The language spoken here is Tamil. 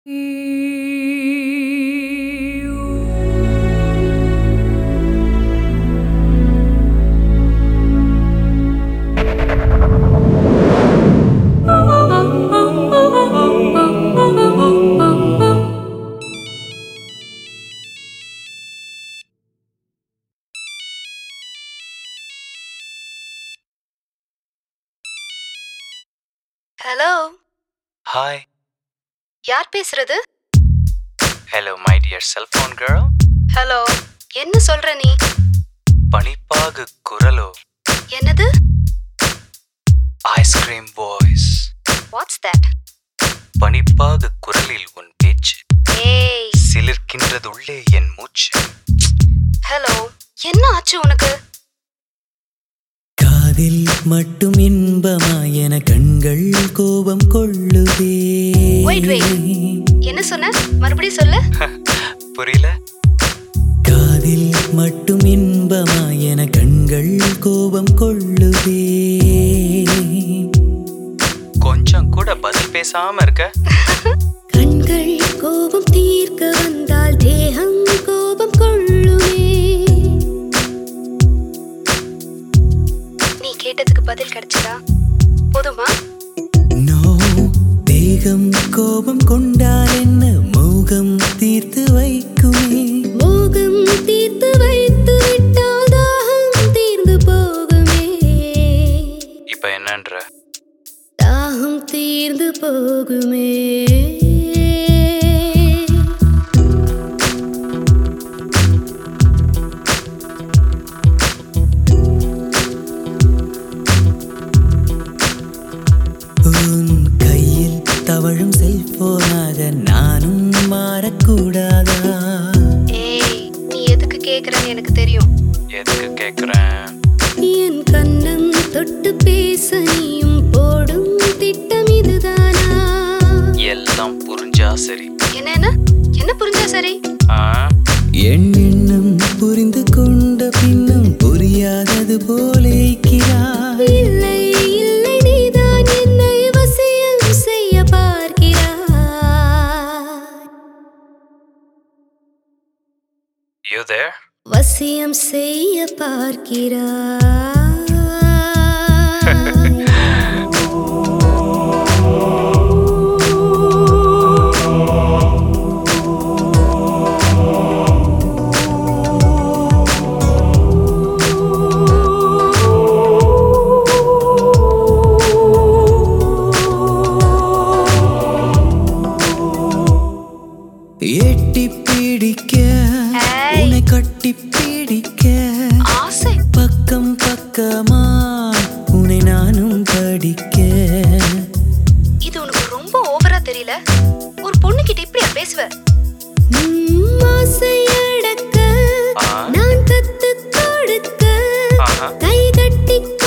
ஹலோ. Hi. யார் பேசுறது? Hello, my dear cell phone girl. Hello. என்ன சொல்ற நீ? பனிப்பாகு குரலோ. என்னது? Ice cream voice. What's that? பனிப்பாகு குரலில் உன் பேச்சு. ஏய். சிலிர்க்கின்றதுள்ளே என் மூச்சு. ஹலோ. என்ன ஆச்சு உனக்கு? காதில் மட்டும் இன்பமா என கண்கள் கோபம் கொள்ளுதே. Wait. என்ன சொன்ன? மறுபடியும் சொல்லு. புரியல? காதில் மட்டும் இன்பமா என கண்கள் கோபம் கொள்ளுதே. கொஞ்சம் கூட பதில் பேசாம இருக்க. கண்கள் கோபம் தீர்க்க வந்தால் தேகம் கோபம் கொள்ளுமே. நீ கேட்டதுக்கு பதில் கிடைச்சதா? போதுமா? நோ, தேகம் கோபம் கொண்டால் என்ன மோகம் தீர்த்து வைக்குமே. மோகம் தீர்த்து வைத்து விட்டால் தாகம் தீர்ந்து போகுமே. இப்ப என்னன்ற? தாகம் தீர்ந்து போகுமே. உன் கையில் தவழும் செல்போனாக நானும் மாறக்கூடாதா? ஏய், நீ எதுக்கு கேக்குறன்னு எனக்கு தெரியும். எதுக்கு கேக்குறேன்? என் கண்ணம் தொட்டு பேச நீயும் போடும் திட்டம் இதுதானா? எல்லாம் புரிஞ்சா சரி. என்ன புரிஞ்சா சரி? என் எண்ணம் புரிந்து கொண்ட பின்னும் புரியாதது போலேக்கிறாய். இல்லை நீதான் என்னை வசியம் செய்ய பார்க்கிறாய். You there? வசியம் செய்ய பார்க்கிறாய். எட்டி பிடிக்க உன்னை கட்டி பிடிக்க ஆசை. பக்கம் பக்கமா உன்னை நானும் படிக்க. இது உனக்கு ரொம்ப ஓவரா தெரியல? ஒரு பொண்ணுகிட்ட இப்படியா பேசுவ? ஆசையடக்க நான் கத்து கொடுக்க கை கட்டி